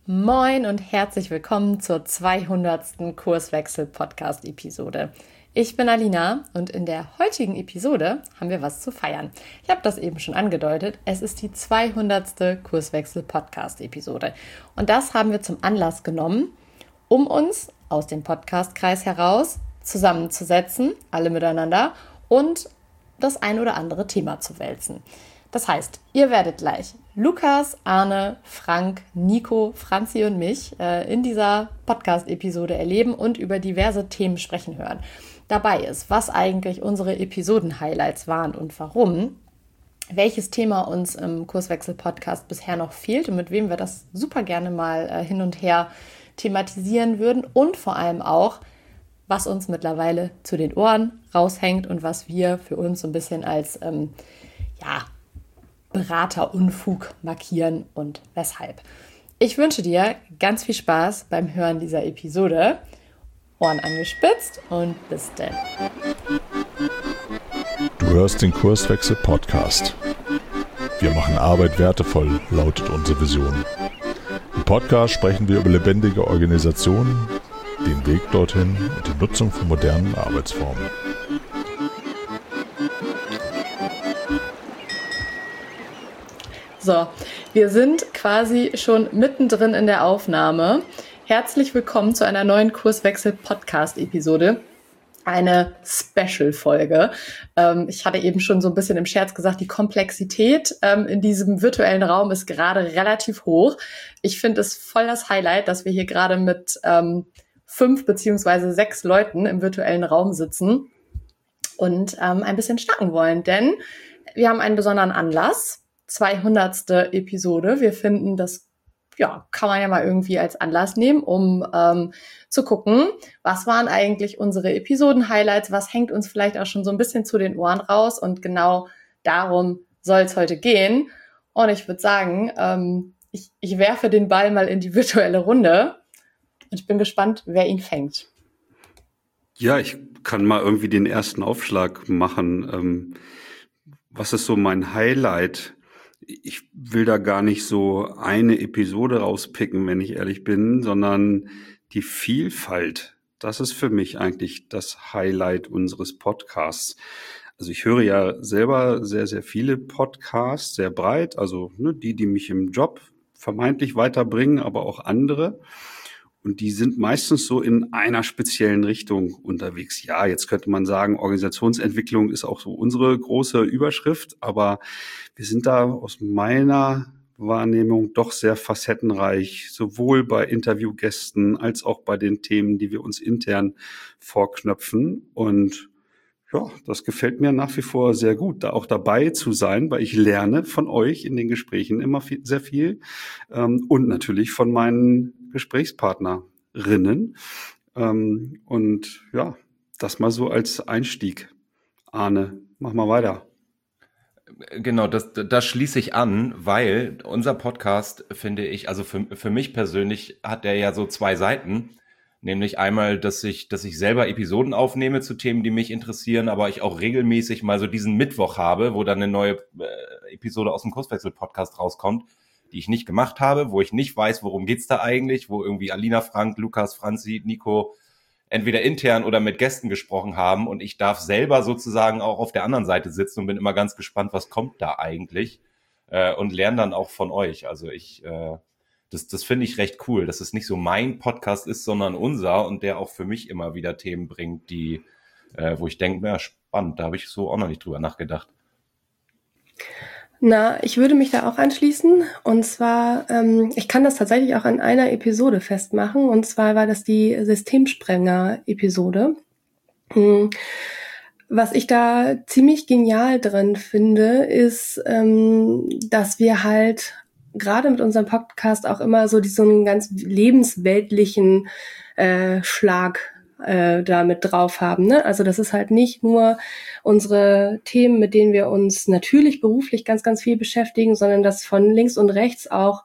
Moin und herzlich willkommen zur 200. Kurswechsel-Podcast-Episode. Ich bin Alina und in der heutigen Episode haben wir was zu feiern. Ich habe das eben schon angedeutet, es ist die 200. Kurswechsel-Podcast-Episode. Und das haben wir zum Anlass genommen, um uns aus dem Podcastkreis heraus zusammenzusetzen, alle miteinander, und das ein oder andere Thema zu wälzen. Das heißt, ihr werdet gleich Lukas, Arne, Frank, Nico, Franzi und mich in dieser Podcast-Episode erleben und über diverse Themen sprechen hören. Dabei ist, was eigentlich unsere Episoden-Highlights waren und warum, welches Thema uns im Kurswechsel-Podcast bisher noch fehlt und mit wem wir das super gerne mal hin und her thematisieren würden und vor allem auch, was uns mittlerweile zu den Ohren raushängt und was wir für uns so ein bisschen als Beraterunfug markieren und weshalb. Ich wünsche dir ganz viel Spaß beim Hören dieser Episode. Ohren angespitzt und bis denn. Du hörst den Kurswechsel-Podcast. Wir machen Arbeit wertevoll, lautet unsere Vision. Im Podcast sprechen wir über lebendige Organisationen, den Weg dorthin und die Nutzung von modernen Arbeitsformen. So, wir sind quasi schon mittendrin in der Aufnahme. Herzlich willkommen zu einer neuen Kurswechsel-Podcast-Episode. Eine Special-Folge. Ich hatte eben schon so ein bisschen im Scherz gesagt, die Komplexität in diesem virtuellen Raum ist gerade relativ hoch. Ich finde es voll das Highlight, dass wir hier gerade mit 5 beziehungsweise 6 Leuten im virtuellen Raum sitzen und ein bisschen schnacken wollen. Denn wir haben einen besonderen Anlass. 200. Episode. Wir finden, das kann man ja mal irgendwie als Anlass nehmen, um zu gucken, was waren eigentlich unsere Episoden-Highlights, was hängt uns vielleicht auch schon so ein bisschen zu den Ohren raus, und genau darum soll es heute gehen. Und ich würde sagen, ich werfe den Ball mal in die virtuelle Runde und ich bin gespannt, wer ihn fängt. Ja, ich kann mal irgendwie den ersten Aufschlag machen. Was ist so mein Highlight? Ich will da gar nicht so eine Episode rauspicken, wenn ich ehrlich bin, sondern die Vielfalt. Das ist für mich eigentlich das Highlight unseres Podcasts. Also ich höre ja selber sehr, sehr viele Podcasts, sehr breit, also die mich im Job vermeintlich weiterbringen, aber auch andere. Und die sind meistens so in einer speziellen Richtung unterwegs. Ja, jetzt könnte man sagen, Organisationsentwicklung ist auch so unsere große Überschrift, aber wir sind da aus meiner Wahrnehmung doch sehr facettenreich, sowohl bei Interviewgästen als auch bei den Themen, die wir uns intern vorknöpfen. Und ja, das gefällt mir nach wie vor sehr gut, da auch dabei zu sein, weil ich lerne von euch in den Gesprächen immer sehr viel und natürlich von meinen Gesprächspartnerinnen. Und ja, das mal so als Einstieg. Arne, mach mal weiter. Genau, das schließe ich an, weil unser Podcast, finde ich, also für mich persönlich hat der ja so 2 Seiten. Nämlich einmal, dass ich selber Episoden aufnehme zu Themen, die mich interessieren, aber ich auch regelmäßig mal so diesen Mittwoch habe, wo dann eine neue Episode aus dem Kurswechsel-Podcast rauskommt, die ich nicht gemacht habe, wo ich nicht weiß, worum geht's da eigentlich, wo irgendwie Alina, Frank, Lukas, Franzi, Nico entweder intern oder mit Gästen gesprochen haben, und ich darf selber sozusagen auch auf der anderen Seite sitzen und bin immer ganz gespannt, was kommt da eigentlich, und lerne dann auch von euch. Also das finde ich recht cool, dass es nicht so mein Podcast ist, sondern unser, und der auch für mich immer wieder Themen bringt, die, wo ich denke, ja, spannend, da habe ich so auch noch nicht drüber nachgedacht. Na, ich würde mich da auch anschließen, und zwar, ich kann das tatsächlich auch an einer Episode festmachen, und zwar war das die Systemsprenger-Episode. Was ich da ziemlich genial drin finde, ist, dass wir halt gerade mit unserem Podcast auch immer so diesen ganz lebensweltlichen Schlag da mit drauf haben, ne? Also das ist halt nicht nur unsere Themen, mit denen wir uns natürlich beruflich ganz, ganz viel beschäftigen, sondern dass von links und rechts auch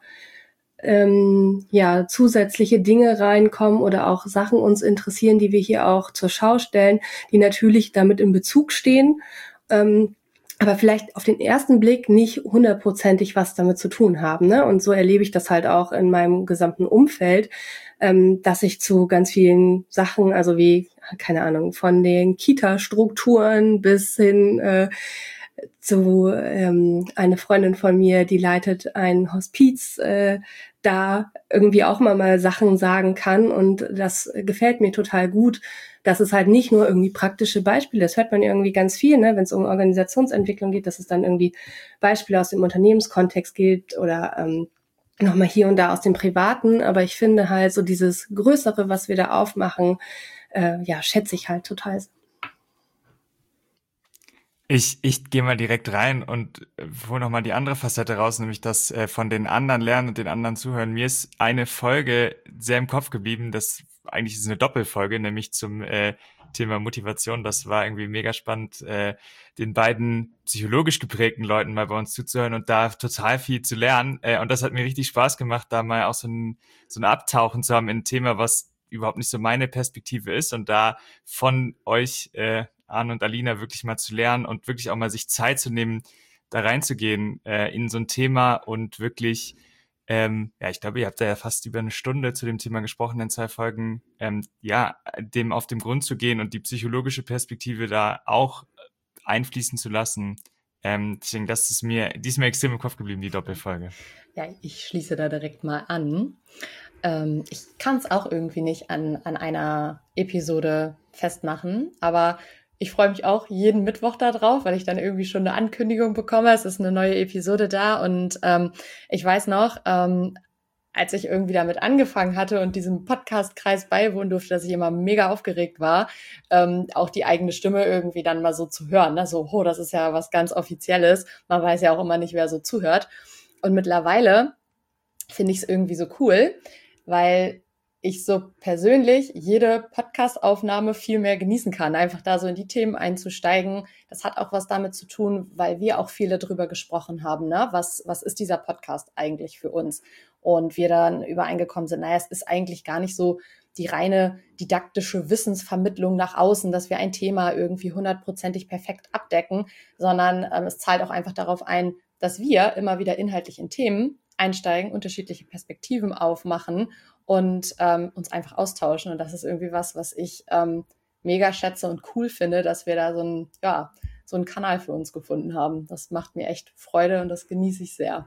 zusätzliche Dinge reinkommen oder auch Sachen uns interessieren, die wir hier auch zur Schau stellen, die natürlich damit in Bezug stehen. aber vielleicht auf den ersten Blick nicht hundertprozentig was damit zu tun haben, ne? Und so erlebe ich das halt auch in meinem gesamten Umfeld, dass ich zu ganz vielen Sachen, also wie, keine Ahnung, von den Kita-Strukturen bis hin zu eine Freundin von mir, die leitet ein Hospiz, da irgendwie auch mal Sachen sagen kann, und das gefällt mir total gut, dass es halt nicht nur irgendwie praktische Beispiele, das hört man irgendwie ganz viel, ne, wenn es um Organisationsentwicklung geht, dass es dann irgendwie Beispiele aus dem Unternehmenskontext gibt oder nochmal hier und da aus dem Privaten, aber ich finde halt so dieses Größere, was wir da aufmachen, schätze ich halt total. Ich gehe mal direkt rein und hole nochmal die andere Facette raus, nämlich das von den anderen lernen und den anderen zuhören. Mir ist eine Folge sehr im Kopf geblieben, das eigentlich ist eine Doppelfolge, nämlich zum Thema Motivation. Das war irgendwie mega spannend, den beiden psychologisch geprägten Leuten mal bei uns zuzuhören und da total viel zu lernen. Und das hat mir richtig Spaß gemacht, da mal auch so ein Abtauchen zu haben in ein Thema, was überhaupt nicht so meine Perspektive ist, und da von euch Arne und Alina wirklich mal zu lernen und wirklich auch mal sich Zeit zu nehmen, da reinzugehen in so ein Thema und wirklich, ich glaube, ihr habt da ja fast über eine Stunde zu dem Thema gesprochen in 2 Folgen, dem auf den Grund zu gehen und die psychologische Perspektive da auch einfließen zu lassen. Deswegen, die ist mir extrem im Kopf geblieben, die Doppelfolge. Ja, ich schließe da direkt mal an. Ich kann es auch irgendwie nicht an einer Episode festmachen, aber ich freue mich auch jeden Mittwoch da drauf, weil ich dann irgendwie schon eine Ankündigung bekomme. Es ist eine neue Episode da, und ich weiß noch, als ich irgendwie damit angefangen hatte und diesem Podcast-Kreis beiwohnen durfte, dass ich immer mega aufgeregt war, auch die eigene Stimme irgendwie dann mal so zu hören. Ne? So, das ist ja was ganz Offizielles. Man weiß ja auch immer nicht, wer so zuhört. Und mittlerweile finde ich es irgendwie so cool, weil ich so persönlich jede Podcast-Aufnahme viel mehr genießen kann, einfach da so in die Themen einzusteigen. Das hat auch was damit zu tun, weil wir auch viele drüber gesprochen haben, ne? Was ist dieser Podcast eigentlich für uns? Und wir dann übereingekommen sind, es ist eigentlich gar nicht so die reine didaktische Wissensvermittlung nach außen, dass wir ein Thema irgendwie 100%ig perfekt abdecken, sondern es zahlt auch einfach darauf ein, dass wir immer wieder inhaltlich in Themen einsteigen, unterschiedliche Perspektiven aufmachen und uns einfach austauschen. Und das ist irgendwie was ich mega schätze und cool finde, dass wir da so einen Kanal für uns gefunden haben. Das macht mir echt Freude und das genieße ich sehr.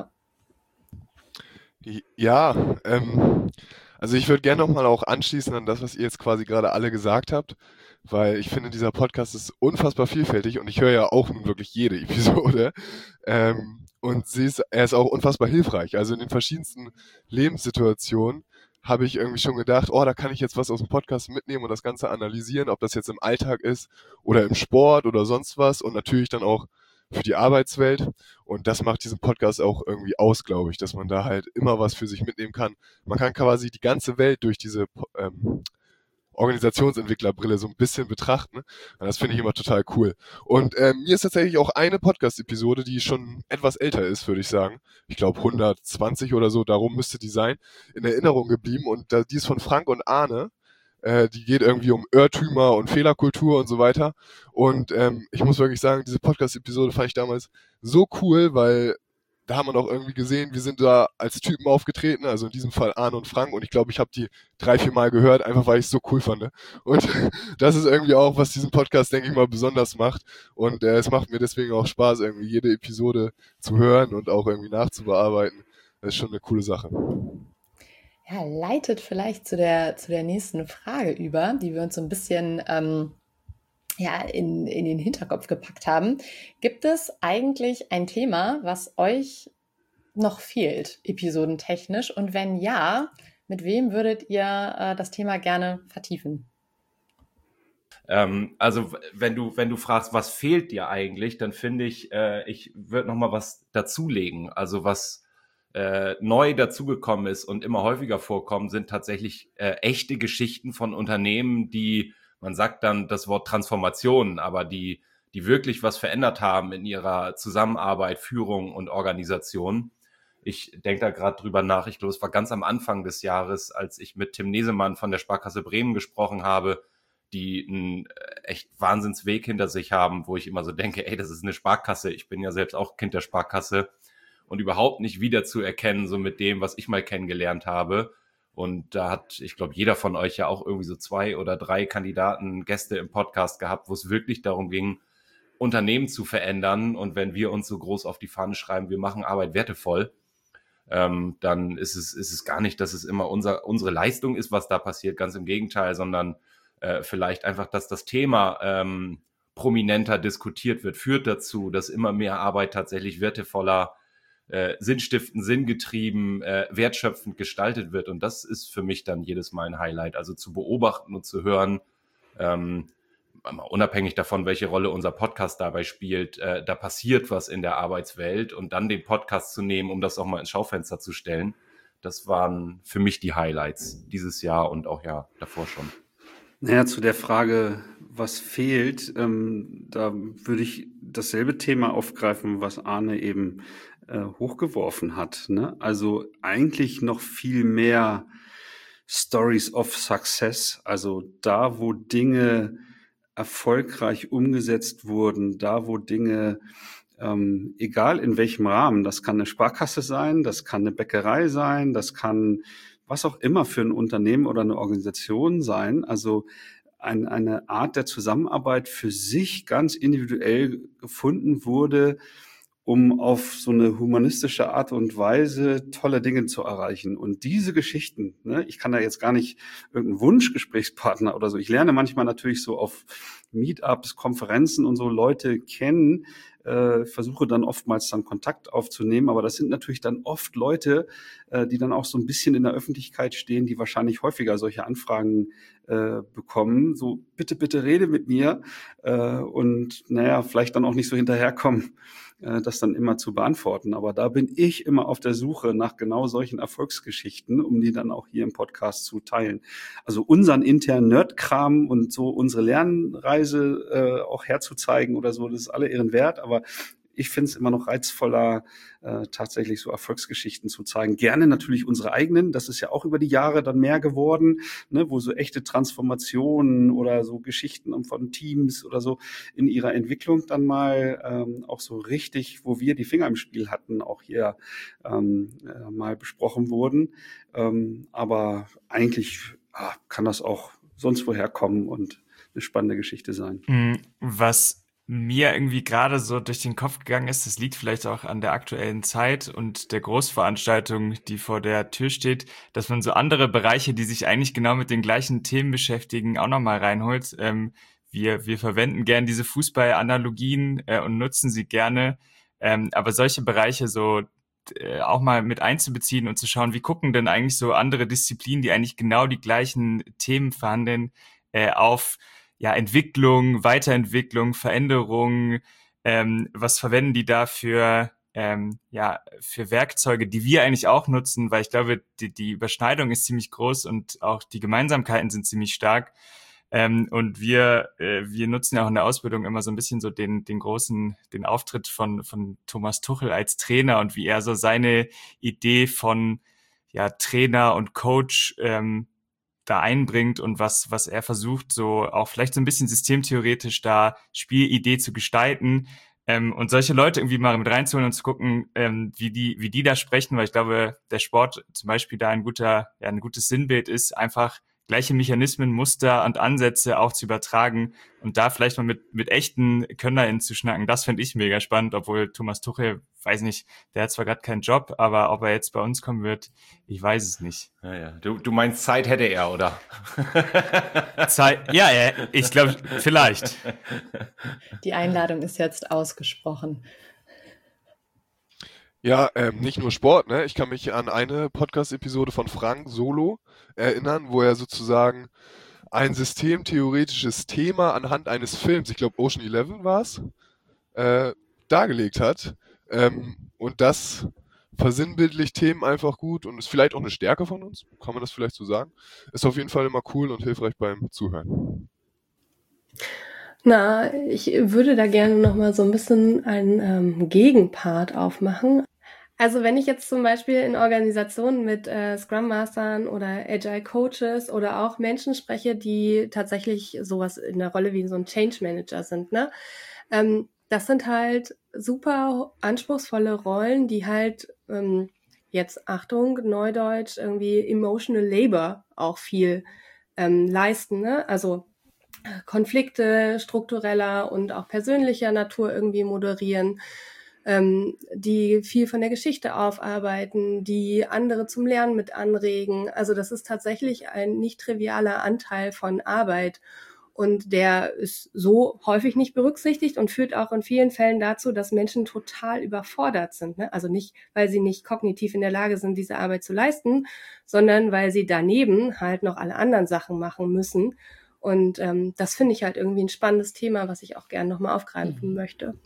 Ja, also ich würde gerne nochmal auch anschließen an das, was ihr jetzt quasi gerade alle gesagt habt, weil ich finde, dieser Podcast ist unfassbar vielfältig und ich höre ja auch nun wirklich jede Episode. Und er ist auch unfassbar hilfreich. Also in den verschiedensten Lebenssituationen habe ich irgendwie schon gedacht, da kann ich jetzt was aus dem Podcast mitnehmen und das Ganze analysieren, ob das jetzt im Alltag ist oder im Sport oder sonst was, und natürlich dann auch für die Arbeitswelt. Und das macht diesen Podcast auch irgendwie aus, glaube ich, dass man da halt immer was für sich mitnehmen kann. Man kann quasi die ganze Welt durch diese Organisationsentwicklerbrille so ein bisschen betrachten. Und das finde ich immer total cool. Und mir ist tatsächlich auch eine Podcast-Episode, die schon etwas älter ist, würde ich sagen. Ich glaube 120 oder so, darum müsste die sein, in Erinnerung geblieben. Und die ist von Frank und Arne. Die geht irgendwie um Irrtümer und Fehlerkultur und so weiter. Und ich muss wirklich sagen, diese Podcast-Episode fand ich damals so cool, weil da haben wir auch irgendwie gesehen, wir sind da als Typen aufgetreten, also in diesem Fall Arne und Frank, und ich glaube, ich habe die 3-4 Mal gehört, einfach weil ich es so cool fand. Und das ist irgendwie auch, was diesen Podcast, denke ich mal, besonders macht. Und es macht mir deswegen auch Spaß, irgendwie jede Episode zu hören und auch irgendwie nachzubearbeiten. Das ist schon eine coole Sache. Ja, leitet vielleicht zu der nächsten Frage über, die wir uns so ein bisschen in den Hinterkopf gepackt haben. Gibt es eigentlich ein Thema, was euch noch fehlt, episodentechnisch? Und wenn ja, mit wem würdet ihr das Thema gerne vertiefen? Also wenn du fragst, was fehlt dir eigentlich, dann finde ich, ich würde noch mal was dazulegen. Also was neu dazugekommen ist und immer häufiger vorkommen, sind tatsächlich echte Geschichten von Unternehmen, die, man sagt dann das Wort Transformation, aber die wirklich was verändert haben in ihrer Zusammenarbeit, Führung und Organisation. Ich denke da gerade drüber nach. Ich glaube, es war ganz am Anfang des Jahres, als ich mit Tim Nesemann von der Sparkasse Bremen gesprochen habe, die einen echt Wahnsinnsweg hinter sich haben, wo ich immer so denke, ey, das ist eine Sparkasse. Ich bin ja selbst auch Kind der Sparkasse und überhaupt nicht wiederzuerkennen, so mit dem, was ich mal kennengelernt habe. Und da hat, ich glaube, jeder von euch ja auch irgendwie so 2 oder 3 Kandidaten, Gäste im Podcast gehabt, wo es wirklich darum ging, Unternehmen zu verändern. Und wenn wir uns so groß auf die Fahne schreiben, wir machen Arbeit wertevoll, dann ist es gar nicht, dass es immer unsere Leistung ist, was da passiert, ganz im Gegenteil, sondern vielleicht einfach, dass das Thema prominenter diskutiert wird, führt dazu, dass immer mehr Arbeit tatsächlich wertevoller, sinnstiftend, sinngetrieben, wertschöpfend gestaltet wird. Und das ist für mich dann jedes Mal ein Highlight. Also zu beobachten und zu hören, unabhängig davon, welche Rolle unser Podcast dabei spielt, da passiert was in der Arbeitswelt und dann den Podcast zu nehmen, um das auch mal ins Schaufenster zu stellen, das waren für mich die Highlights dieses Jahr und auch ja davor schon. Naja, zu der Frage, was fehlt, da würde ich dasselbe Thema aufgreifen, was Arne eben hochgeworfen hat, ne? Also eigentlich noch viel mehr Stories of Success, also da, wo Dinge erfolgreich umgesetzt wurden, da, wo Dinge, egal in welchem Rahmen, das kann eine Sparkasse sein, das kann eine Bäckerei sein, das kann was auch immer für ein Unternehmen oder eine Organisation sein, also eine Art der Zusammenarbeit für sich ganz individuell gefunden wurde, um auf so eine humanistische Art und Weise tolle Dinge zu erreichen. Und diese Geschichten, ne, ich kann da jetzt gar nicht irgendeinen Wunschgesprächspartner oder so, ich lerne manchmal natürlich so auf Meetups, Konferenzen und so Leute kennen, versuche dann oftmals dann Kontakt aufzunehmen, aber das sind natürlich dann oft Leute, die dann auch so ein bisschen in der Öffentlichkeit stehen, die wahrscheinlich häufiger solche Anfragen bekommen, so bitte rede mit mir und naja, vielleicht dann auch nicht so hinterherkommen, das dann immer zu beantworten. Aber da bin ich immer auf der Suche nach genau solchen Erfolgsgeschichten, um die dann auch hier im Podcast zu teilen. Also unseren internen Nerdkram und so unsere Lernreise auch herzuzeigen oder so, das ist alle Ehren wert, aber ich finde es immer noch reizvoller, tatsächlich so Erfolgsgeschichten zu zeigen. Gerne natürlich unsere eigenen, das ist ja auch über die Jahre dann mehr geworden, ne, wo so echte Transformationen oder so Geschichten von Teams oder so in ihrer Entwicklung dann mal auch so richtig, wo wir die Finger im Spiel hatten, auch hier mal besprochen wurden. Aber eigentlich kann das auch sonst woher kommen und eine spannende Geschichte sein. Was mir irgendwie gerade so durch den Kopf gegangen ist, das liegt vielleicht auch an der aktuellen Zeit und der Großveranstaltung, die vor der Tür steht, dass man so andere Bereiche, die sich eigentlich genau mit den gleichen Themen beschäftigen, auch nochmal reinholt. Wir verwenden gern diese Fußballanalogien und nutzen sie gerne, aber solche Bereiche so auch mal mit einzubeziehen und zu schauen, wie gucken denn eigentlich so andere Disziplinen, die eigentlich genau die gleichen Themen verhandeln, auf Entwicklung, Weiterentwicklung, Veränderung, was verwenden die da für Werkzeuge, die wir eigentlich auch nutzen, weil ich glaube, die Überschneidung ist ziemlich groß und auch die Gemeinsamkeiten sind ziemlich stark. Und wir nutzen ja auch in der Ausbildung immer so ein bisschen so den Auftritt von Thomas Tuchel als Trainer und wie er so seine Idee von Trainer und Coach da einbringt und was er versucht, so auch vielleicht so ein bisschen systemtheoretisch da Spielidee zu gestalten, und solche Leute irgendwie mal mit reinzuholen und zu gucken, wie die da sprechen, weil ich glaube, der Sport zum Beispiel da ein gutes Sinnbild ist, einfach gleiche Mechanismen, Muster und Ansätze auch zu übertragen und da vielleicht mal mit echten KönnerInnen zu schnacken. Das finde ich mega spannend, obwohl Thomas Tuchel, weiß nicht, der hat zwar gerade keinen Job, aber ob er jetzt bei uns kommen wird, ich weiß es nicht. Ja. Du meinst, Zeit hätte er, oder? Zeit, ich glaube, vielleicht. Die Einladung ist jetzt ausgesprochen. Ja, nicht nur Sport, ne? Ich kann mich an eine Podcast-Episode von Frank Solo erinnern, wo er sozusagen ein systemtheoretisches Thema anhand eines Films, ich glaube Ocean 11 war es, dargelegt hat. Und das versinnbildlicht Themen einfach gut und ist vielleicht auch eine Stärke von uns, kann man das vielleicht so sagen. Ist auf jeden Fall immer cool und hilfreich beim Zuhören. Na, ich würde da gerne nochmal so ein bisschen einen Gegenpart aufmachen. Also wenn ich jetzt zum Beispiel in Organisationen mit Scrum Mastern oder Agile Coaches oder auch Menschen spreche, die tatsächlich sowas in der Rolle wie so ein Change Manager sind, ne? Das sind halt super anspruchsvolle Rollen, die halt jetzt, Achtung, Neudeutsch, irgendwie Emotional Labor auch viel leisten, ne? Also Konflikte struktureller und auch persönlicher Natur irgendwie moderieren, die viel von der Geschichte aufarbeiten, die andere zum Lernen mit anregen. Also das ist tatsächlich ein nicht trivialer Anteil von Arbeit. Und der ist so häufig nicht berücksichtigt und führt auch in vielen Fällen dazu, dass Menschen total überfordert sind. Ne? Also nicht, weil sie nicht kognitiv in der Lage sind, diese Arbeit zu leisten, sondern weil sie daneben halt noch alle anderen Sachen machen müssen. Und das finde ich halt irgendwie ein spannendes Thema, was ich auch gerne nochmal aufgreifen möchte.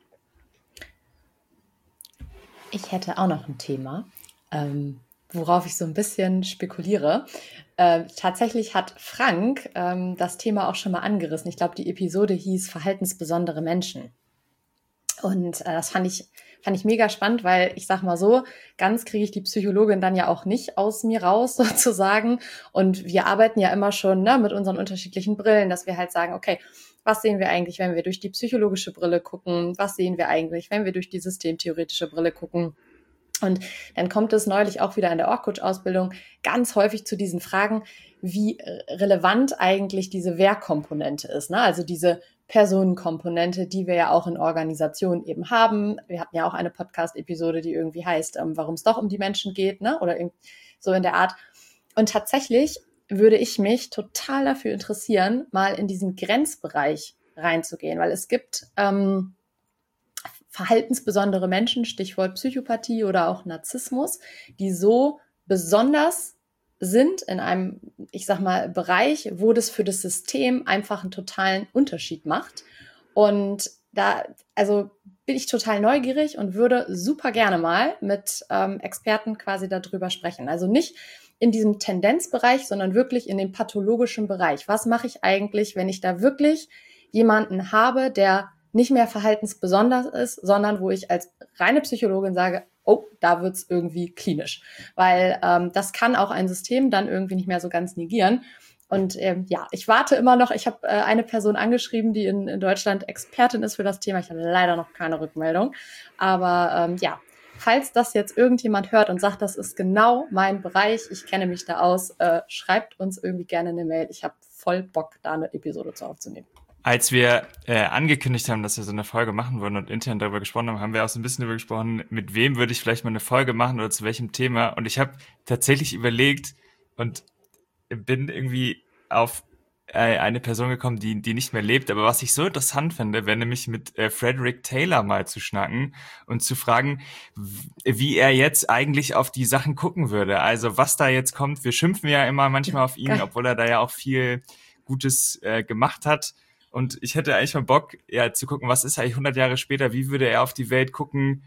Ich hätte auch noch ein Thema, worauf ich so ein bisschen spekuliere. Tatsächlich hat Frank das Thema auch schon mal angerissen. Ich glaube, die Episode hieß Verhaltensbesondere Menschen. Und das fand ich mega spannend, weil ich sag mal so, ganz kriege ich die Psychologin dann ja auch nicht aus mir raus sozusagen. Und wir arbeiten ja immer schon mit unseren unterschiedlichen Brillen, dass wir halt sagen, okay, was sehen wir eigentlich, wenn wir durch die psychologische Brille gucken? Was sehen wir eigentlich, wenn wir durch die systemtheoretische Brille gucken? Und dann kommt es neulich auch wieder in der Org-Coach-Ausbildung ganz häufig zu diesen Fragen, wie relevant eigentlich diese Wer-Komponente ist, ne? Also diese Personenkomponente, die wir ja auch in Organisationen eben haben. Wir hatten ja auch eine Podcast-Episode, die irgendwie heißt, warum es doch um die Menschen geht, ne? Oder so in der Art. Und tatsächlich würde ich mich total dafür interessieren, mal in diesen Grenzbereich reinzugehen, weil es gibt verhaltensbesondere Menschen, Stichwort Psychopathie oder auch Narzissmus, die so besonders sind in einem, ich sag mal, Bereich, wo das für das System einfach einen totalen Unterschied macht. Und da, also bin ich total neugierig und würde super gerne mal mit Experten quasi darüber sprechen. Also nicht in diesem Tendenzbereich, sondern wirklich in dem pathologischen Bereich. Was mache ich eigentlich, wenn ich da wirklich jemanden habe, der nicht mehr verhaltensbesonders ist, sondern wo ich als reine Psychologin sage, oh, da wird's irgendwie klinisch. Weil das kann auch ein System dann irgendwie nicht mehr so ganz negieren. Und ja, ich warte immer noch. Ich habe eine Person angeschrieben, die in Deutschland Expertin ist für das Thema. Ich habe leider noch keine Rückmeldung. Aber ja, falls das jetzt irgendjemand hört und sagt, das ist genau mein Bereich, ich kenne mich da aus, schreibt uns irgendwie gerne eine Mail. Ich habe voll Bock, da eine Episode zu aufzunehmen. Als wir angekündigt haben, dass wir so eine Folge machen würden und intern darüber gesprochen haben, haben wir auch so ein bisschen darüber gesprochen, mit wem würde ich vielleicht mal eine Folge machen oder zu welchem Thema. Und ich habe tatsächlich überlegt und bin irgendwie auf eine Person gekommen, die nicht mehr lebt. Aber was ich so interessant finde, wäre nämlich mit Frederick Taylor mal zu schnacken und zu fragen, wie er jetzt eigentlich auf die Sachen gucken würde. Also was da jetzt kommt. Wir schimpfen ja immer manchmal auf ihn, obwohl er da ja auch viel Gutes gemacht hat. Und ich hätte eigentlich mal Bock, ja, zu gucken, was ist eigentlich 100 Jahre später, wie würde er auf die Welt gucken,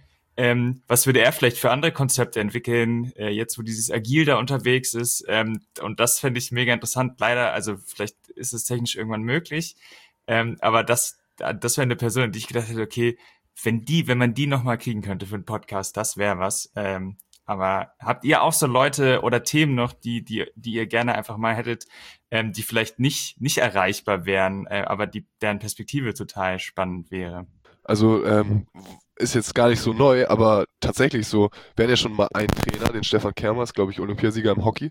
was würde er vielleicht für andere Konzepte entwickeln, jetzt wo dieses Agil da unterwegs ist. Und das fände ich mega interessant. Leider, also vielleicht ist es technisch irgendwann möglich, aber das wäre eine Person, die ich gedacht hätte, okay, wenn man die nochmal kriegen könnte für einen Podcast, das wäre was. Aber habt ihr auch so Leute oder Themen noch, die ihr gerne einfach mal hättet, die vielleicht nicht erreichbar wären, aber deren Perspektive total spannend wäre? Also ist jetzt gar nicht so neu, aber tatsächlich so, wir hatten ja schon mal einen Trainer, den Stefan Kermers, glaube ich, Olympiasieger im Hockey,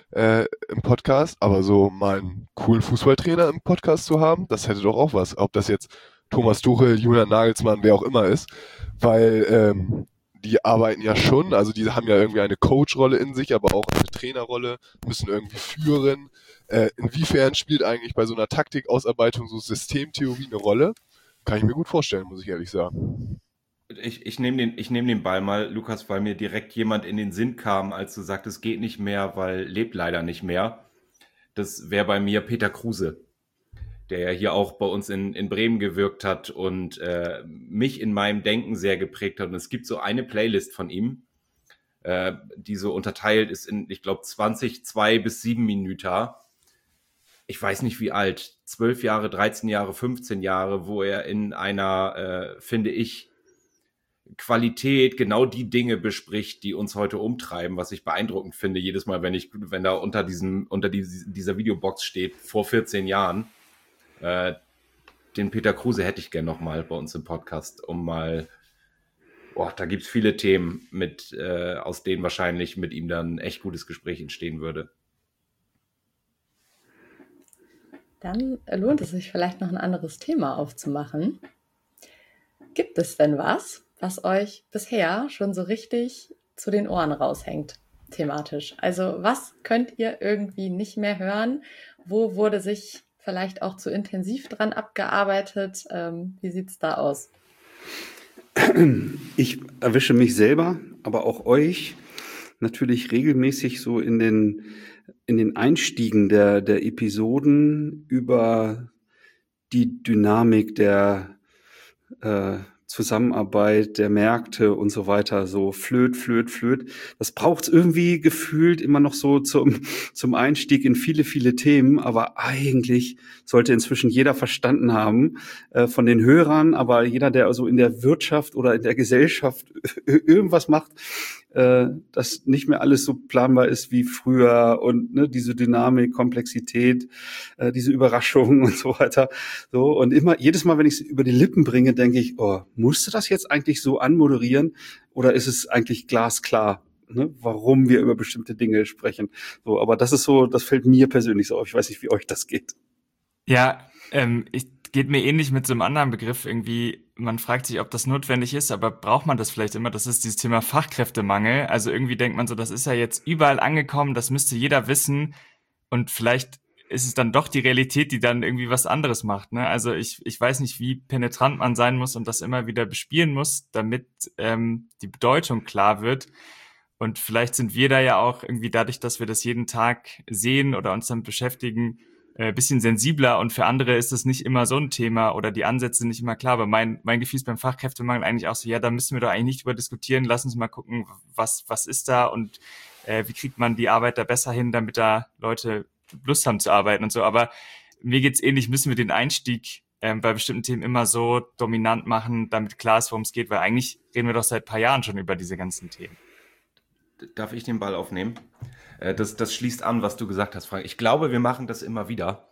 im Podcast, aber so mal einen coolen Fußballtrainer im Podcast zu haben, das hätte doch auch was. Ob das jetzt Thomas Tuchel, Julian Nagelsmann, wer auch immer ist, weil die arbeiten ja schon, also die haben ja irgendwie eine Coach-Rolle in sich, aber auch eine Trainerrolle, müssen irgendwie führen. Inwiefern spielt eigentlich bei so einer Taktikausarbeitung so Systemtheorie eine Rolle? Kann ich mir gut vorstellen, muss ich ehrlich sagen. Ich nehm den Ball mal, Lukas, weil mir direkt jemand in den Sinn kam, als du sagtest, geht nicht mehr, weil lebt leider nicht mehr. Das wäre bei mir Peter Kruse, der ja hier auch bei uns in Bremen gewirkt hat und mich in meinem Denken sehr geprägt hat. Und es gibt so eine Playlist von ihm, die so unterteilt ist in, ich glaube, 20, 2 bis 7 Minuten. Ich weiß nicht wie alt, 12 Jahre, 13 Jahre, 15 Jahre, wo er in einer, finde ich, Qualität genau die Dinge bespricht, die uns heute umtreiben, was ich beeindruckend finde, jedes Mal, wenn da unter dieser Videobox steht, vor 14 Jahren. Den Peter Kruse hätte ich gern noch mal bei uns im Podcast, da gibt's viele Themen aus denen wahrscheinlich mit ihm dann ein echt gutes Gespräch entstehen würde. Dann lohnt es sich vielleicht noch ein anderes Thema aufzumachen. Gibt es denn was euch bisher schon so richtig zu den Ohren raushängt, thematisch? Also was könnt ihr irgendwie nicht mehr hören? Wo wurde sich vielleicht auch zu intensiv dran abgearbeitet? Wie sieht's da aus? Ich erwische mich selber, aber auch euch natürlich regelmäßig so in den Einstiegen der Episoden über die Dynamik der Zusammenarbeit der Märkte und so weiter, so flöt. Das braucht's irgendwie gefühlt immer noch so zum Einstieg in viele, viele Themen, aber eigentlich sollte inzwischen jeder verstanden haben, von den Hörern, aber jeder, der also in der Wirtschaft oder in der Gesellschaft irgendwas macht, dass nicht mehr alles so planbar ist wie früher und diese Dynamik, Komplexität, diese Überraschungen und so weiter. So, und jedes Mal, wenn ich es über die Lippen bringe, denke ich, musst du das jetzt eigentlich so anmoderieren oder ist es eigentlich glasklar, warum wir über bestimmte Dinge sprechen? So, aber das fällt mir persönlich so auf. Ich weiß nicht, wie euch das geht. Ja, geht mir ähnlich mit so einem anderen Begriff irgendwie. Man fragt sich, ob das notwendig ist, aber braucht man das vielleicht immer? Das ist dieses Thema Fachkräftemangel. Also irgendwie denkt man so, das ist ja jetzt überall angekommen, das müsste jeder wissen. Und vielleicht ist es dann doch die Realität, die dann irgendwie was anderes macht. Ne? Also ich weiß nicht, wie penetrant man sein muss und das immer wieder bespielen muss, damit die Bedeutung klar wird. Und vielleicht sind wir da ja auch irgendwie dadurch, dass wir das jeden Tag sehen oder uns damit beschäftigen, bisschen sensibler, und für andere ist das nicht immer so ein Thema oder die Ansätze sind nicht immer klar. Aber mein Gefühl ist beim Fachkräftemangel eigentlich auch so, ja, da müssen wir doch eigentlich nicht drüber diskutieren. Lass uns mal gucken, was ist da und wie kriegt man die Arbeit da besser hin, damit da Leute Lust haben zu arbeiten und so. Aber mir geht's ähnlich, müssen wir den Einstieg bei bestimmten Themen immer so dominant machen, damit klar ist, worum es geht, weil eigentlich reden wir doch seit ein paar Jahren schon über diese ganzen Themen. Darf ich den Ball aufnehmen? Das schließt an, was du gesagt hast, Frank. Ich glaube, wir machen das immer wieder,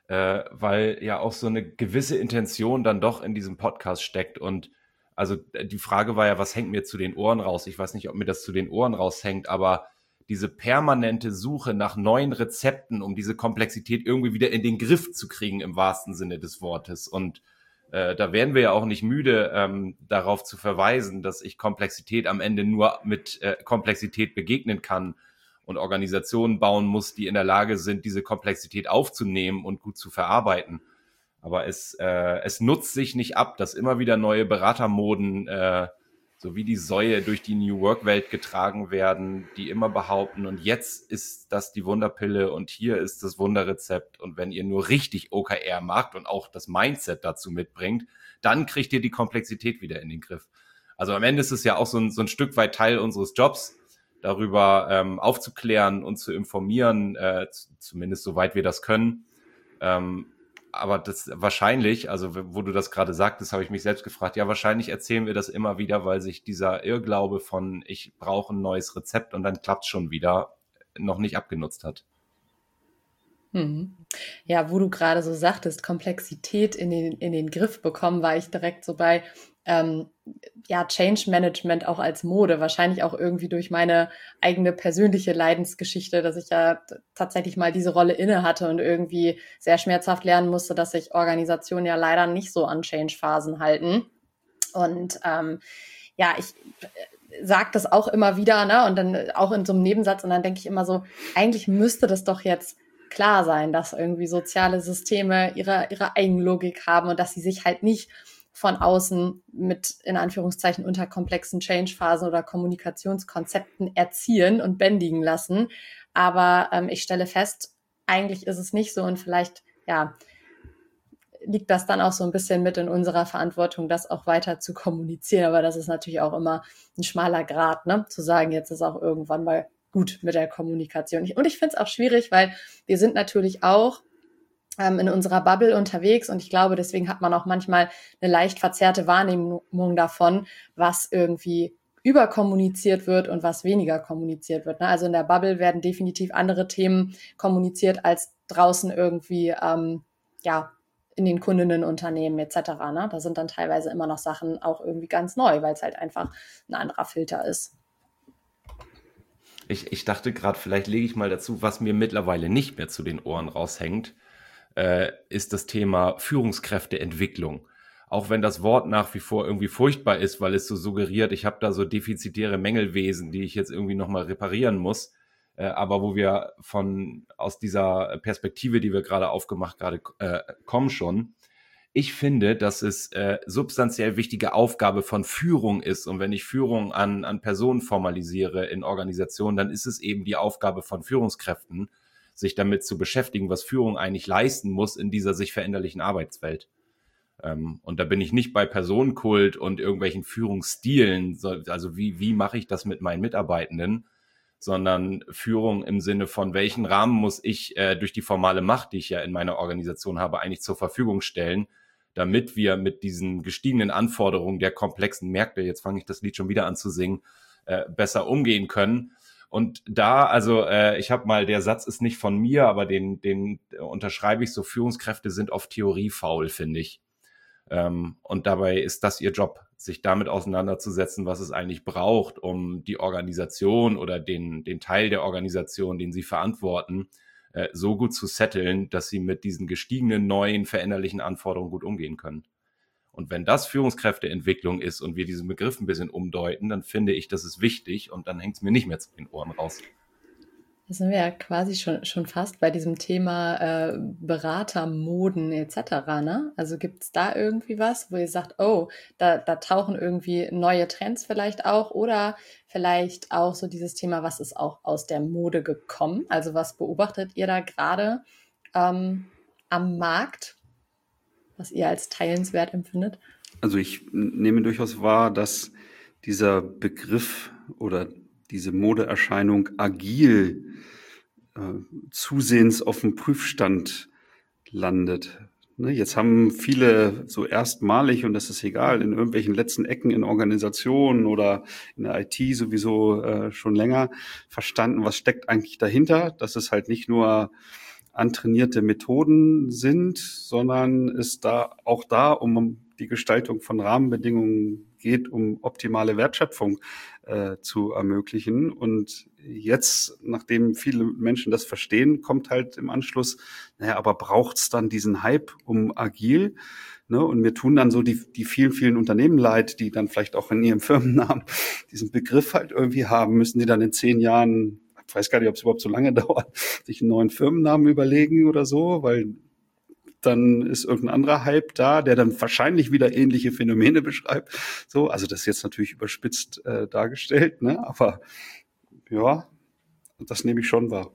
weil ja auch so eine gewisse Intention dann doch in diesem Podcast steckt. Und also die Frage war ja, was hängt mir zu den Ohren raus? Ich weiß nicht, ob mir das zu den Ohren raushängt, aber diese permanente Suche nach neuen Rezepten, um diese Komplexität irgendwie wieder in den Griff zu kriegen, im wahrsten Sinne des Wortes. Und da werden wir ja auch nicht müde, darauf zu verweisen, dass ich Komplexität am Ende nur mit Komplexität begegnen kann und Organisationen bauen muss, die in der Lage sind, diese Komplexität aufzunehmen und gut zu verarbeiten. Aber es nutzt sich nicht ab, dass immer wieder neue Beratermoden so wie die Säue durch die New Work-Welt getragen werden, die immer behaupten, und jetzt ist das die Wunderpille und hier ist das Wunderrezept. Und wenn ihr nur richtig OKR macht und auch das Mindset dazu mitbringt, dann kriegt ihr die Komplexität wieder in den Griff. Also am Ende ist es ja auch so ein Stück weit Teil unseres Jobs, darüber aufzuklären und zu informieren, zumindest soweit wir das können. Aber das wahrscheinlich, also wo du das gerade sagtest, habe ich mich selbst gefragt, ja, wahrscheinlich erzählen wir das immer wieder, weil sich dieser Irrglaube von ich brauche ein neues Rezept und dann klappt's schon wieder, noch nicht abgenutzt hat. Ja, wo du gerade so sagtest, Komplexität in den Griff bekommen, war ich direkt so bei Change Management auch als Mode, wahrscheinlich auch irgendwie durch meine eigene persönliche Leidensgeschichte, dass ich ja tatsächlich mal diese Rolle inne hatte und irgendwie sehr schmerzhaft lernen musste, dass sich Organisationen ja leider nicht so an Change-Phasen halten. Und ich sage das auch immer wieder, ne? Und dann auch in so einem Nebensatz, und dann denke ich immer so, eigentlich müsste das doch jetzt klar sein, dass irgendwie soziale Systeme ihre Eigenlogik haben und dass sie sich halt nicht von außen mit, in Anführungszeichen, unter komplexen Change-Phasen oder Kommunikationskonzepten erziehen und bändigen lassen. Aber ich stelle fest, eigentlich ist es nicht so, und vielleicht, liegt das dann auch so ein bisschen mit in unserer Verantwortung, das auch weiter zu kommunizieren. Aber das ist natürlich auch immer ein schmaler Grat, ne? Zu sagen, jetzt ist auch irgendwann mal gut mit der Kommunikation. Und ich finde es auch schwierig, weil wir sind natürlich auch in unserer Bubble unterwegs und ich glaube, deswegen hat man auch manchmal eine leicht verzerrte Wahrnehmung davon, was irgendwie überkommuniziert wird und was weniger kommuniziert wird. Ne? Also in der Bubble werden definitiv andere Themen kommuniziert als draußen irgendwie in den Kundinnenunternehmen etc. Ne? Da sind dann teilweise immer noch Sachen auch irgendwie ganz neu, weil es halt einfach ein anderer Filter ist. Ich dachte gerade, vielleicht lege ich mal dazu, was mir mittlerweile nicht mehr zu den Ohren raushängt, ist das Thema Führungskräfteentwicklung. Auch wenn das Wort nach wie vor irgendwie furchtbar ist, weil es so suggeriert, ich habe da so defizitäre Mängelwesen, die ich jetzt irgendwie nochmal reparieren muss. Aber wo wir aus dieser Perspektive, die wir gerade aufgemacht kommen schon. Ich finde, dass es substanziell wichtige Aufgabe von Führung ist. Und wenn ich Führung an Personen formalisiere in Organisationen, dann ist es eben die Aufgabe von Führungskräften, sich damit zu beschäftigen, was Führung eigentlich leisten muss in dieser sich veränderlichen Arbeitswelt. Und da bin ich nicht bei Personenkult und irgendwelchen Führungsstilen, also wie mache ich das mit meinen Mitarbeitenden, sondern Führung im Sinne von, welchen Rahmen muss ich durch die formale Macht, die ich ja in meiner Organisation habe, eigentlich zur Verfügung stellen, damit wir mit diesen gestiegenen Anforderungen der komplexen Märkte, jetzt fange ich das Lied schon wieder an zu singen, besser umgehen können. Und da, ich habe mal, der Satz ist nicht von mir, aber den unterschreibe ich so, Führungskräfte sind oft theoriefaul, finde ich. Und dabei ist das ihr Job, sich damit auseinanderzusetzen, was es eigentlich braucht, um die Organisation oder den Teil der Organisation, den sie verantworten, so gut zu setteln, dass sie mit diesen gestiegenen, neuen, veränderlichen Anforderungen gut umgehen können. Und wenn das Führungskräfteentwicklung ist und wir diesen Begriff ein bisschen umdeuten, dann finde ich, das ist wichtig und dann hängt es mir nicht mehr zu den Ohren raus. Da sind wir ja quasi schon fast bei diesem Thema Beratermoden etc. Ne? Also gibt es da irgendwie was, wo ihr sagt, oh, da tauchen irgendwie neue Trends vielleicht auch oder vielleicht auch so dieses Thema, was ist auch aus der Mode gekommen? Also was beobachtet ihr da gerade am Markt, was ihr als teilenswert empfindet? Also ich nehme durchaus wahr, dass dieser Begriff oder diese Modeerscheinung agil zusehends auf dem Prüfstand landet. Ne, jetzt haben viele so erstmalig, und das ist egal, in irgendwelchen letzten Ecken in Organisationen oder in der IT sowieso schon länger verstanden, was steckt eigentlich dahinter, dass es halt nicht nur antrainierte Methoden sind, sondern es auch da um die Gestaltung von Rahmenbedingungen geht, um optimale Wertschöpfung zu ermöglichen. Und jetzt, nachdem viele Menschen das verstehen, kommt halt im Anschluss, aber braucht's dann diesen Hype um agil? Ne? Und mir tun dann so die vielen, vielen Unternehmen leid, die dann vielleicht auch in ihrem Firmennamen diesen Begriff halt irgendwie haben, müssen die dann in 10 Jahren, ich weiß gar nicht, ob es überhaupt so lange dauert, sich einen neuen Firmennamen überlegen oder so, weil dann ist irgendein anderer Hype da, der dann wahrscheinlich wieder ähnliche Phänomene beschreibt. So, also das ist jetzt natürlich überspitzt dargestellt, ne? Aber ja, das nehme ich schon wahr.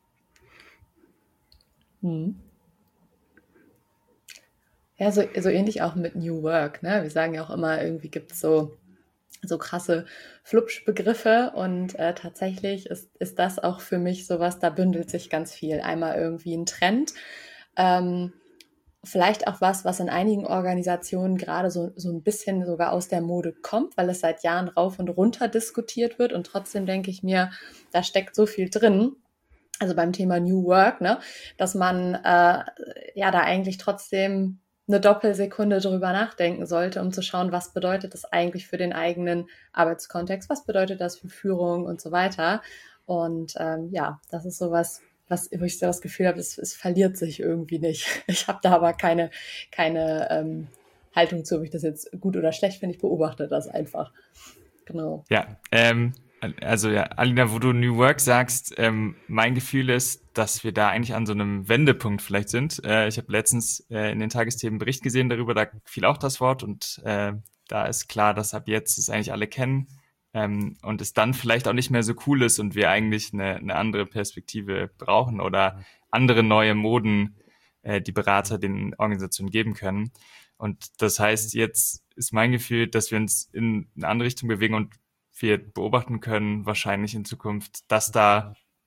Ja, so ähnlich auch mit New Work. Ne? Wir sagen ja auch immer, irgendwie gibt es so krasse Flupschbegriffe und tatsächlich ist das auch für mich sowas, da bündelt sich ganz viel. Einmal irgendwie ein Trend, vielleicht auch was in einigen Organisationen gerade so ein bisschen sogar aus der Mode kommt, weil es seit Jahren rauf und runter diskutiert wird und trotzdem denke ich mir, da steckt so viel drin, also beim Thema New Work, ne, dass man da eigentlich trotzdem eine Doppelsekunde drüber nachdenken sollte, um zu schauen, was bedeutet das eigentlich für den eigenen Arbeitskontext, was bedeutet das für Führung und so weiter. Und das ist sowas, wo ich so das Gefühl habe, es verliert sich irgendwie nicht. Ich habe da aber keine Haltung zu, ob ich das jetzt gut oder schlecht finde. Ich beobachte das einfach. Genau. Ja, Alina, wo du New Work sagst, mein Gefühl ist, dass wir da eigentlich an so einem Wendepunkt vielleicht sind. Ich habe letztens in den Tagesthemen einen Bericht gesehen darüber, da fiel auch das Wort und da ist klar, dass ab jetzt es eigentlich alle kennen und es dann vielleicht auch nicht mehr so cool ist und wir eigentlich eine andere Perspektive brauchen oder andere neue Moden, die Berater den Organisationen geben können. Und das heißt, jetzt ist mein Gefühl, dass wir uns in eine andere Richtung bewegen und wir beobachten können wahrscheinlich in Zukunft, dass da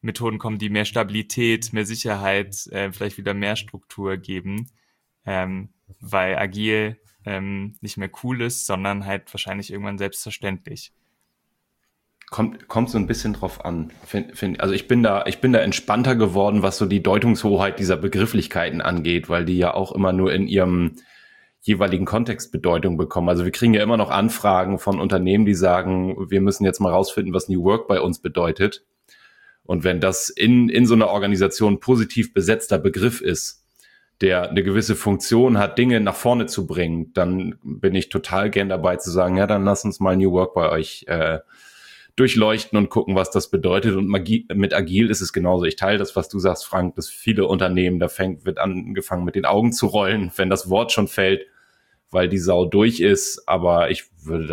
Methoden kommen, die mehr Stabilität, mehr Sicherheit, vielleicht wieder mehr Struktur geben, weil agil nicht mehr cool ist, sondern halt wahrscheinlich irgendwann selbstverständlich. Kommt so ein bisschen drauf an. Also ich bin da entspannter geworden, was so die Deutungshoheit dieser Begrifflichkeiten angeht, weil die ja auch immer nur in ihrem jeweiligen Kontext Bedeutung bekommen. Also wir kriegen ja immer noch Anfragen von Unternehmen, die sagen, wir müssen jetzt mal rausfinden, was New Work bei uns bedeutet. Und wenn das in so einer Organisation positiv besetzter Begriff ist, der eine gewisse Funktion hat, Dinge nach vorne zu bringen, dann bin ich total gern dabei zu sagen, ja, dann lass uns mal New Work bei euch durchleuchten und gucken, was das bedeutet. Und mit Agil ist es genauso. Ich teile das, was du sagst, Frank, dass viele Unternehmen, wird angefangen mit den Augen zu rollen, wenn das Wort schon fällt, weil die Sau durch ist. Aber ich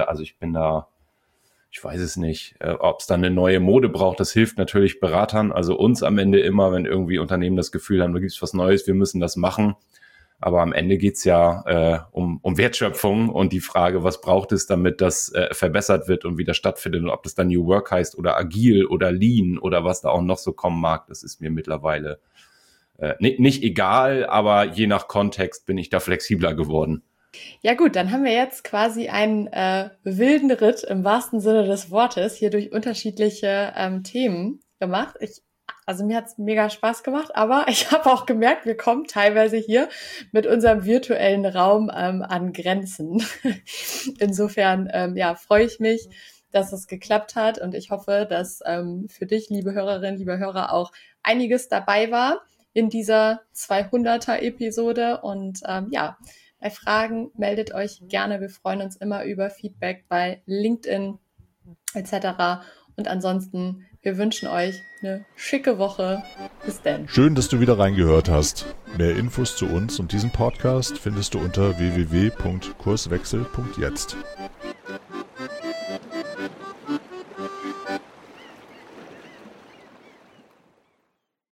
weiß es nicht, ob es dann eine neue Mode braucht. Das hilft natürlich Beratern, also uns am Ende immer, wenn irgendwie Unternehmen das Gefühl haben, da gibt es was Neues, wir müssen das machen. Aber am Ende geht's ja um Wertschöpfung und die Frage, was braucht es, damit das verbessert wird und wieder stattfindet. Und ob das dann New Work heißt oder Agil oder Lean oder was da auch noch so kommen mag, das ist mir mittlerweile nicht egal, aber je nach Kontext bin ich da flexibler geworden. Ja gut, dann haben wir jetzt quasi einen wilden Ritt im wahrsten Sinne des Wortes hier durch unterschiedliche Themen gemacht. Also mir hat's mega Spaß gemacht, aber ich habe auch gemerkt, wir kommen teilweise hier mit unserem virtuellen Raum an Grenzen. Insofern freue ich mich, dass es geklappt hat und ich hoffe, dass für dich, liebe Hörerinnen, liebe Hörer, auch einiges dabei war in dieser 200er-Episode und bei Fragen meldet euch gerne. Wir freuen uns immer über Feedback bei LinkedIn etc. Und ansonsten, wir wünschen euch eine schicke Woche. Bis dann. Schön, dass du wieder reingehört hast. Mehr Infos zu uns und diesem Podcast findest du unter www.kurswechsel.jetzt.